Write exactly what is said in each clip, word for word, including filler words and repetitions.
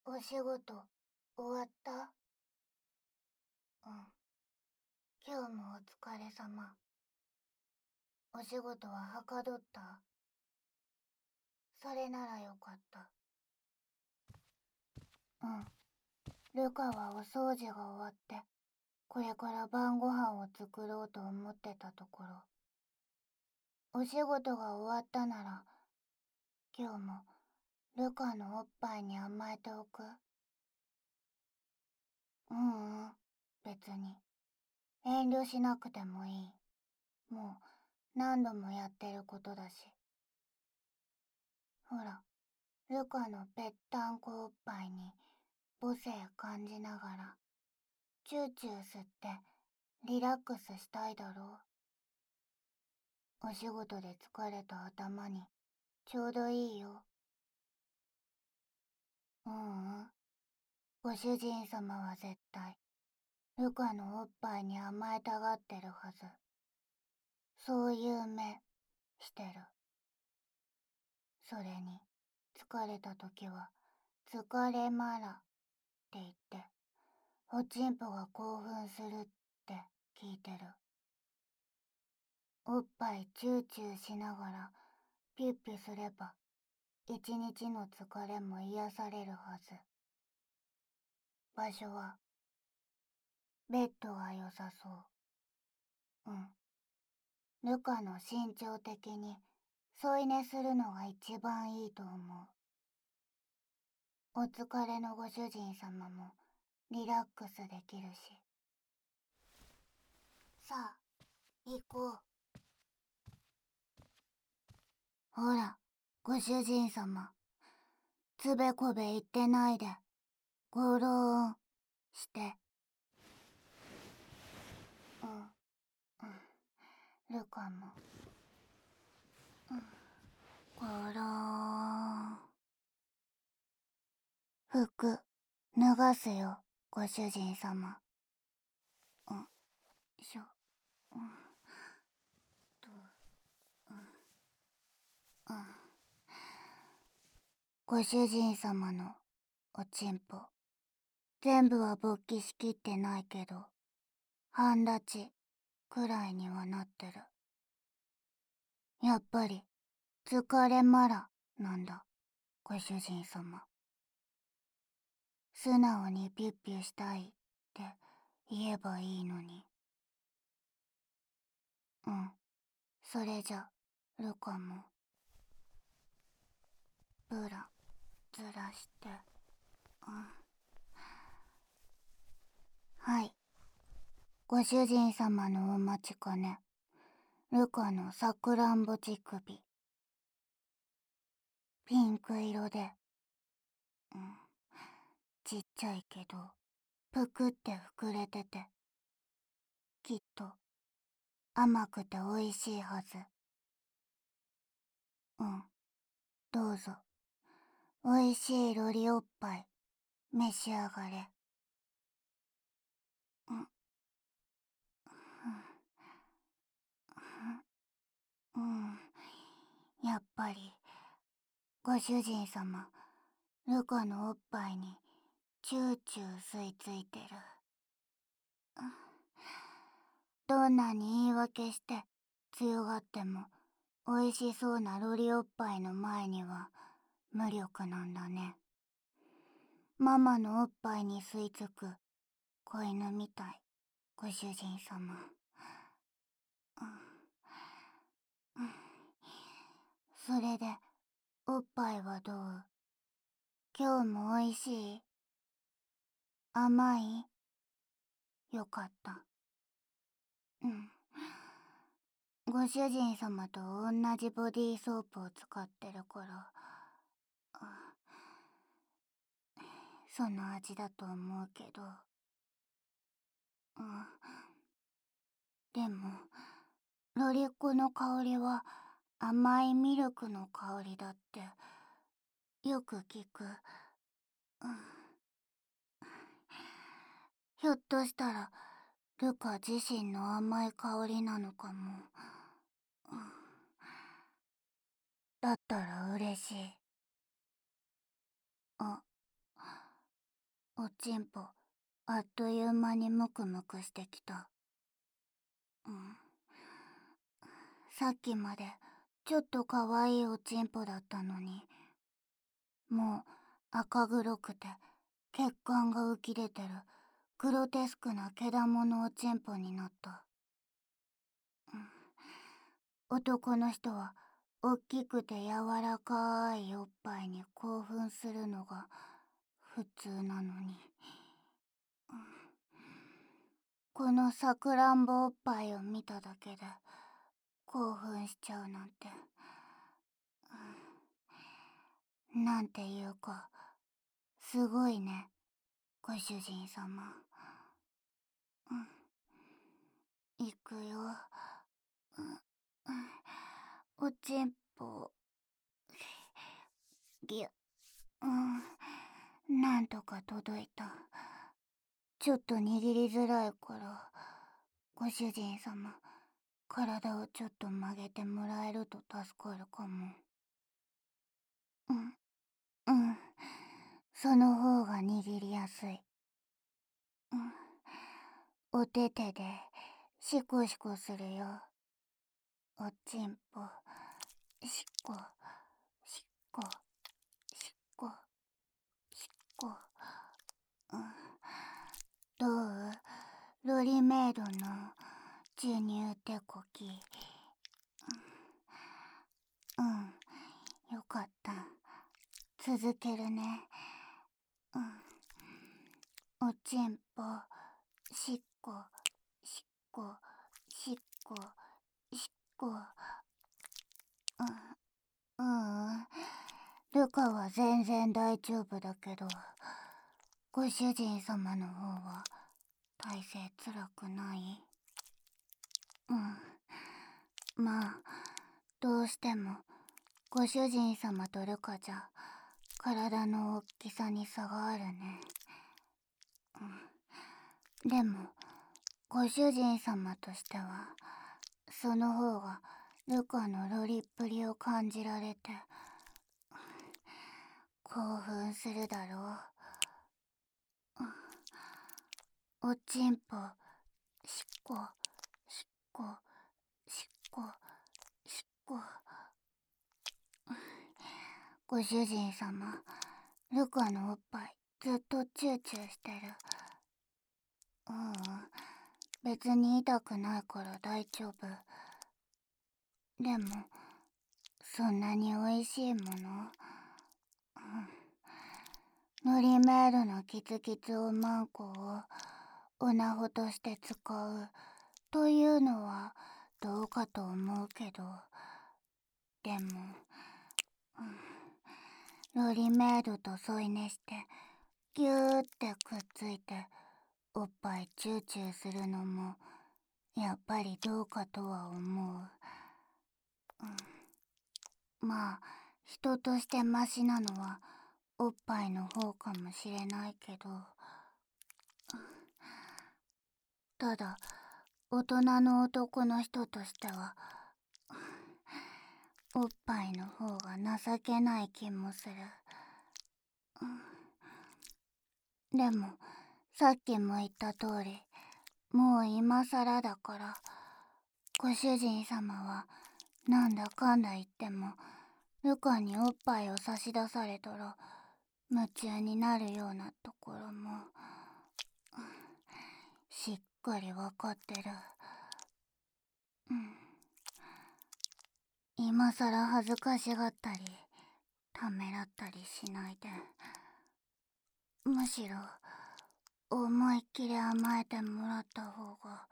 お仕事終わった？うん。今日もお疲れ様。お仕事ははかどった？それならよかった。うん。ルカはお掃除が終わって、これから晩ご飯を作ろうと思ってたところ。お仕事が終わったなら、今日もルカのおっぱいに甘えておく？ううん、別に。遠慮しなくてもいい。もう何度もやってることだし。ほら、ルカのぺったんこおっぱいに母性感じながら、チューチュー吸ってリラックスしたいだろう。お仕事で疲れた頭にちょうどいいよ。ううん、ご主人様は絶対、ルカのおっぱいに甘えたがってるはず。そういう目してる。それに、疲れた時は、疲れまらって言って、おちんぽが興奮するって聞いてる。おっぱいチューチューしながらピュッピュすれば一日の疲れも癒されるはず。場所はベッドが良さそう。うん。ルカの身長的に添い寝するのが一番いいと思う。お疲れのご主人様もリラックスできるし。さあ、行こう。ほら、ご主人様。つべこべ言ってないで、ごろーんして。うん、うん、ルカも。うん、ごろーん。服、脱がすよ、ご主人様。うん、しょ、うん、と、うん、うん。ご主人様のおちんぽ、全部は勃起しきってないけど、半立ちくらいにはなってる。やっぱり、疲れまらなんだ、ご主人様。素直にピュッピュしたいって言えばいいのに。うん、それじゃ、ルカも。ブラ、ずらして。うん。はい。ご主人様のお待ちかね。ルカのさくらんぼ乳首。ピンク色で、うん、ちっちゃいけど、ぷくって膨れてて、きっと甘くておいしいはず。うん、どうぞ。おいしいロリおっぱい、召し上がれ。うん、うん、うん、やっぱり、ご主人様、ルカのおっぱいにチューチュー吸い付いてる。どんなに言い訳して強がっても美味しそうなロリおっぱいの前には無力なんだね。ママのおっぱいに吸い付く子犬みたい、ご主人様。それでおっぱいはどう？今日も美味しい？甘い？よかった。うん。ご主人様と同じボディーソープを使ってるから、その味だと思うけど。うん。でも、ロリっ子の香りは甘いミルクの香りだってよく聞く。うん、ひょっとしたらルカ自身の甘い香りなのかも。うん、だったら嬉しい。あ、 おちんぽあっという間にムクムクしてきた。うん。さっきまでちょっとかわいいおちんぽだったのに、もう赤黒くて血管が浮き出てるグロテスクな毛玉のおちんぽになった。うん、男の人はおっきくて柔らかいおっぱいに興奮するのが普通なのに、うん、このさくらんぼおっぱいを見ただけで興奮しちゃうなんて、うん、なんていうかすごいね、ご主人様。うん、行くよ。うん、おちんぽぎゅ、うん、なんとか届いた。ちょっと握りづらいからご主人様、体をちょっと曲げてもらえると助かるかも。うん、うん、その方が握りやすい。うん、お手手でシコシコするよ。おちんぽしっこしっこしっこしっこ、うん、どう？ロリメイドの授乳手こき。うん、うん、よかった。続けるね。うん、おちんぽしっこしっこしっこしっこ、うん、うん、ルカは全然大丈夫だけど、ご主人様の方は体勢つらくない？うん、まあどうしてもご主人様とルカじゃ体の大きさに差があるね。うん、でもご主人様としてはその方がルカのロリっぷりを感じられて興奮するだろう。うん、おちんぽしっこしっこしっこしっこ、ご主人様、ルカのおっぱいずっとチューチューしてる。うん、別に痛くないから大丈夫。でもそんなにおいしいもの、うん、のりメールのキツキツおまんこをおなほとして使うというのはどうかと思うけど、でも、うん、ロリメイドと添い寝してギューってくっついておっぱいチューチューするのもやっぱりどうかとは思う。うん、まあ人としてマシなのはおっぱいの方かもしれないけど、ただ大人の男の人としてはおっぱいの方が情けない気もする。うん、でもさっきも言った通り、もう今さらだからご主人様はなんだかんだ言ってもルカにおっぱいを差し出されたら夢中になるようなところもしっかりわかってる。うん、今さら恥ずかしがったりためらったりしないで、むしろ思いっきり甘えてもらった方が、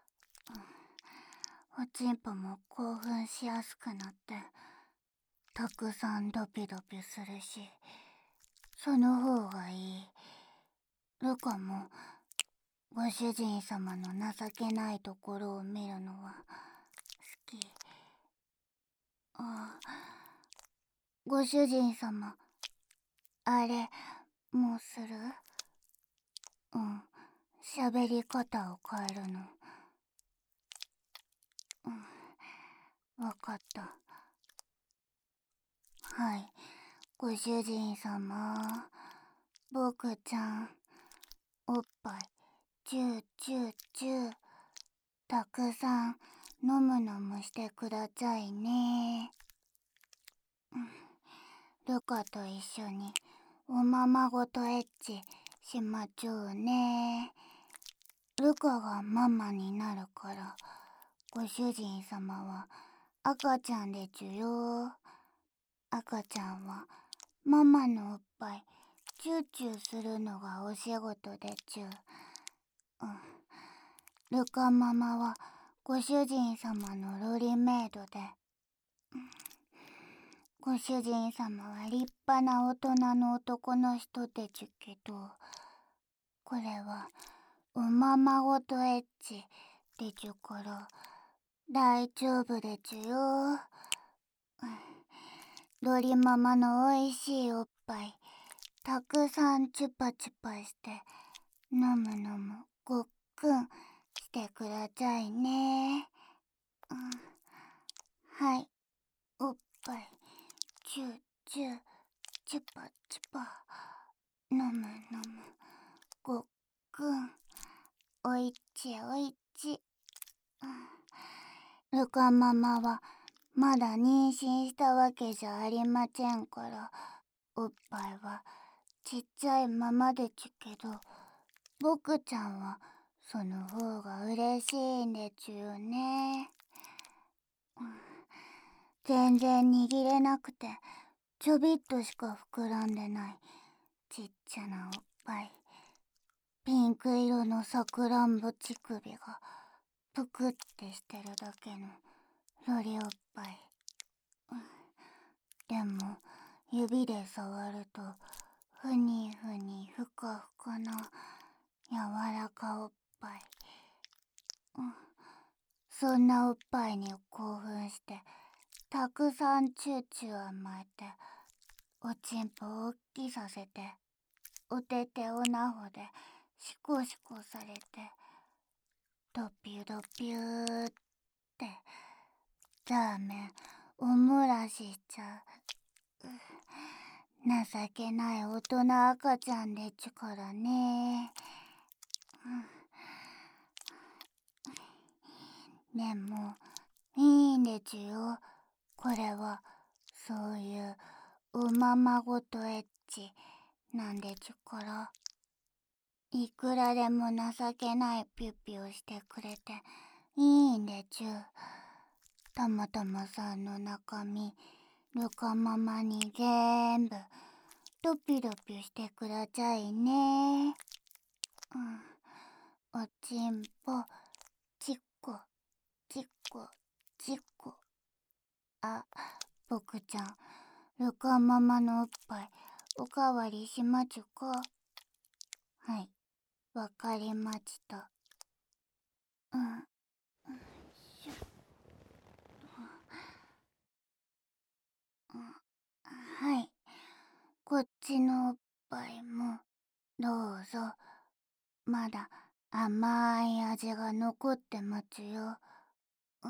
うん、おちんぽも興奮しやすくなってたくさんドピドピするし、その方がいい。ルカもご主人様の情けないところを見るのは好き。ああ、ご主人様、あれもうする？うん、喋り方を変えるの。うん、わかった。はい、ご主人様、僕ちゃんおっぱいチューチューチューたくさん飲む飲むしてくださいね。ルカと一緒におままごとエッチしまちょうね。ルカがママになるからご主人様は赤ちゃんでちゅよ。赤ちゃんはママのおっぱいチューチューするのがお仕事でちゅ。うん、ルカママはご主人様のロリメイドで、ご主人様は立派な大人の男の人でちゅけど、これはおままごとエッチでちゅから大丈夫でちゅよ。ロリママのおいしいおっぱいたくさんチュパチュパして飲む飲むごっくんしてくださいね。うん、はい、おっぱいチューチューチュパチュパ飲む飲むごっくんおいちおいち。うん、ルカママはまだ妊娠したわけじゃありませんからおっぱいはちっちゃいままでちゅけど、僕ちゃんはその方が嬉しいんでちゅよね。うん、全然握れなくてちょびっとしか膨らんでないちっちゃなおっぱい、ピンク色のさくらんぼ乳首がぷくってしてるだけのロリおっぱい。うん、でも指で触るとふにふにふかふかな柔らかおっぱい。うん、そんなおっぱいに興奮してたくさんチューチュー甘えておちんぽを大きさせておてておなほでシコシコされてドピュドピューってザーメンおもらししちゃう。情けない大人赤ちゃんでちゅからね。うん、でもいいんでちゅよ。これはそういうおままごとエッチなんでちゅから。いくらでも情けないピュッピュをしてくれていいんでちゅ。たまたまさんの中身ルカママにぜんぶドピドピしてくださいね。うん、おちんぽちっこちっこちっこ。あ、僕ちゃんルカママのおっぱいおかわりしまちゅか。はい、わかりました。うん、しょ、うん、はい、こっちのおっぱいもどうぞ。まだ甘い味が残ってますよ。うん、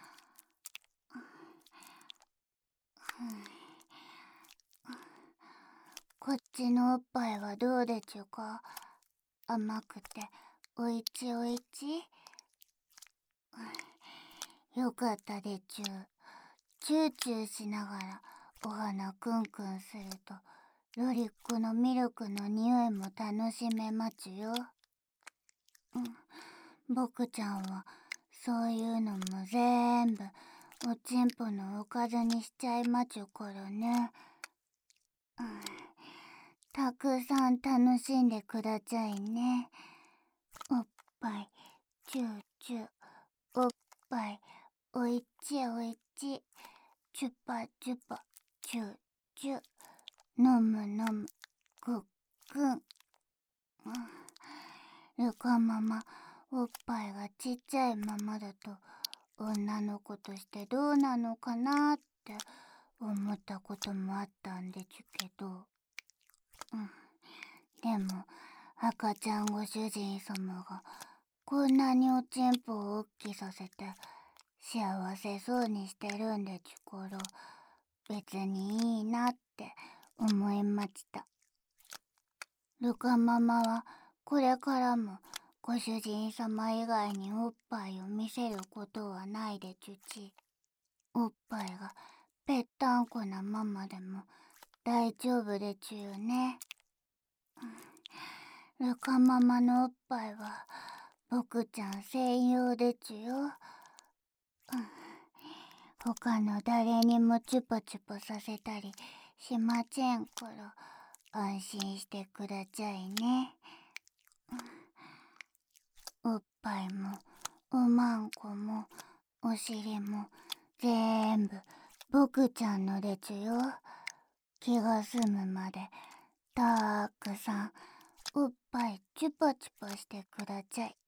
こっちのおっぱいはどうでちゅか。甘くておいちおいち。よかったでちゅ。チューチューしながらお花くんくんするとロリックのミルクの匂いも楽しめますよ。うん、僕ちゃんはそういうのも全部おちんぽのおかずにしちゃいまちゅからね。うん、たくさん楽しんでくださいね。おっぱいチューチュー、おっぱいおいちおいち、チュパチュパチューチュー、飲む飲むごっくん。うん、ルカママおっぱいがちっちゃいままだと女の子としてどうなのかなって思ったこともあったんでちゅけど、うん、でも赤ちゃんご主人様がこんなにおちんぽを大きさせて幸せそうにしてるんでちゅから別にいいなって思いました。ルカママはこれからもご主人様以外におっぱいを見せることはないでちゅち。おっぱいがぺったんこなままでも大丈夫でちゅよね。ルカママのおっぱいは僕ちゃん専用でちゅよ。他の誰にもチュパチュパさせたりしませんから安心してくださいね。おっぱいもおまんこもお尻もぜんぶ僕ちゃんのでちゅよ。気が済むまでたくさんおっぱいチュパチュパしてください。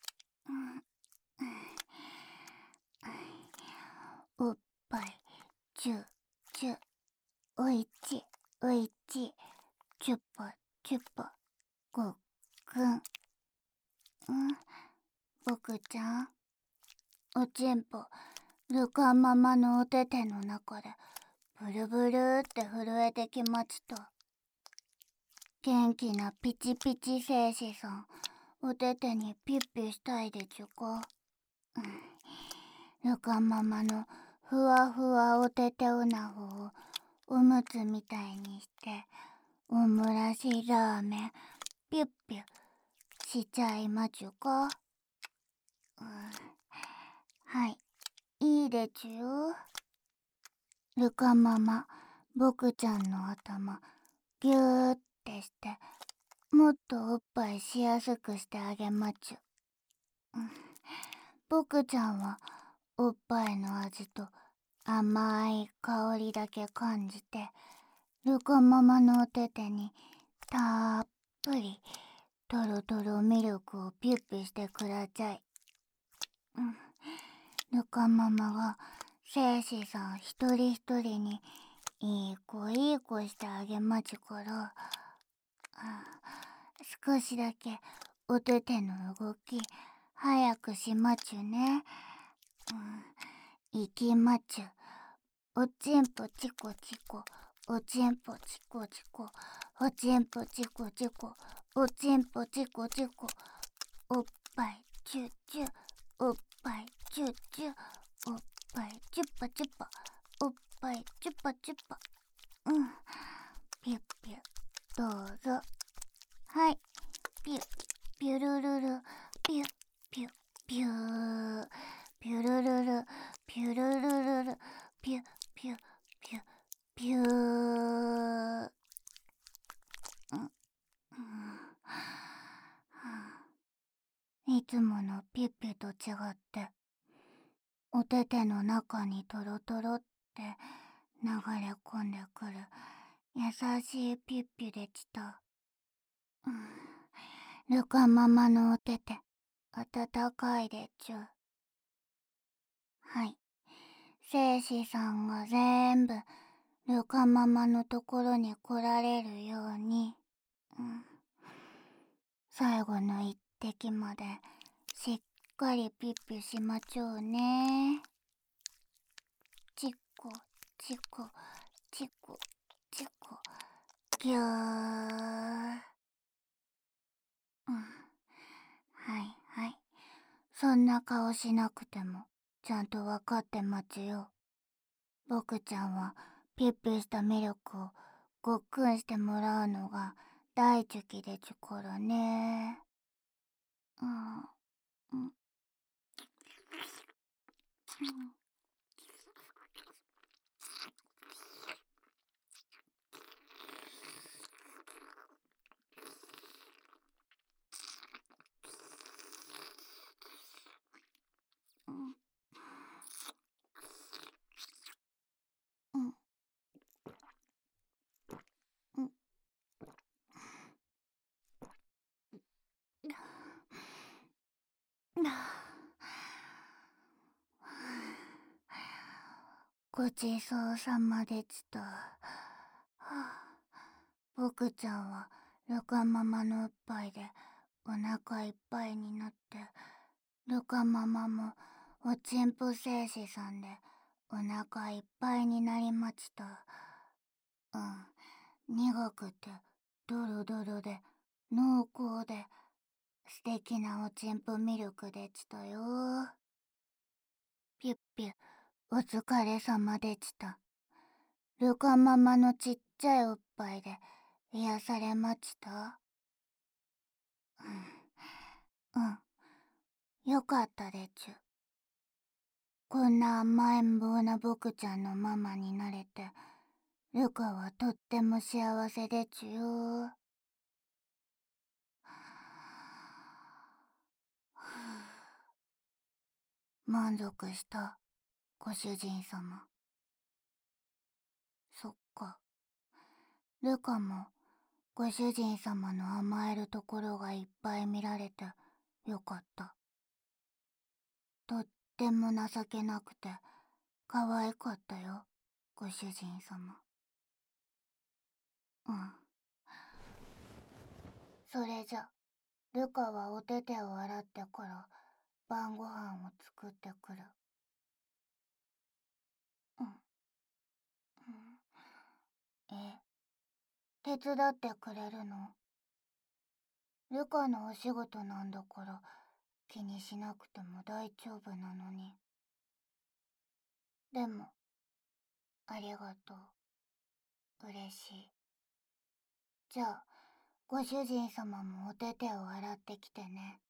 おっぱいチュチュおいちおいちチュパチュパごっくん。うん僕ちゃん、おちんぽルカママのおてての中でブルブルって震えてきました。元気なピチピチ精子さん、おててにピュッピュしたいでちゅか。ルカママのふわふわおてておなほをおむつみたいにしておむらしラーメンピュッピュしちゃいまちゅか。はい、いいでちゅよ。ルカママ、僕ちゃんの頭ギューってしてもっとおっぱいしやすくしてあげまちゅ。僕ちゃんはおっぱいの味と甘い香りだけ感じてルカママのおててにたっぷりとろとろミルクをピュッピュしてください。ルカママが精子さん一人一人にいい子いい子してあげまちゅから、少しだけおてての動き早くしまちゅね。いきまちゅ。おちんぽチコチコおちんぽチコチコおちんぽチコチコおちんぽチコチコおっぱいチュチュおっぱいチュチュおっぱいチュッパチュッパおっぱいチュッパチュッパ。うんピュッピュどうぞ。はい、ピュピュルルルピュピュピューピュルルルピュルルルルピュピュピュピュー。いつものピュッピュと違っておてての中にトロトロって流れ込んでくる優しいピュッピュでした。ルカママのおてて温かいでちゅ。はい、精子さんが全部ルカママのところに来られるように、うん、最後の一滴までしっかりピッピしまちょうね。チコチコチコチコぎゅー。うん、はいはい、そんな顔しなくてもちゃんとわかってますよ。僕ちゃんはピッピしたミルクをごっくんしてもらうのが大好きでちゅからね。うん、うん、うん、うん、うん。ごちそうさまでした。はあ、僕ちゃんはルカママのおっぱいでお腹いっぱいになって、ルカママもおちんぽ精子さんでお腹いっぱいになりました。うん、苦くてドロドロで濃厚で素敵なおちんぷミルクでちたよ。ピュッピュ、お疲れさまでちた。ルカママのちっちゃいおっぱいで癒されまちた。うん、うん、よかったでちゅ。こんな甘えん坊な僕ちゃんのママになれて、ルカはとっても幸せでちゅよ。満足した、ご主人様。そっか。ルカも、ご主人様の甘えるところがいっぱい見られてよかった。とっても情けなくて、可愛かったよ、ご主人様。うん。それじゃ、ルカはお手手を洗ってから晩ご飯を作ってくる。うん。うん、え、手伝ってくれるの？ルカのお仕事なんだから気にしなくても大丈夫なのに。でも、ありがとう。嬉しい。じゃあ、ご主人様もお手手を洗ってきてね。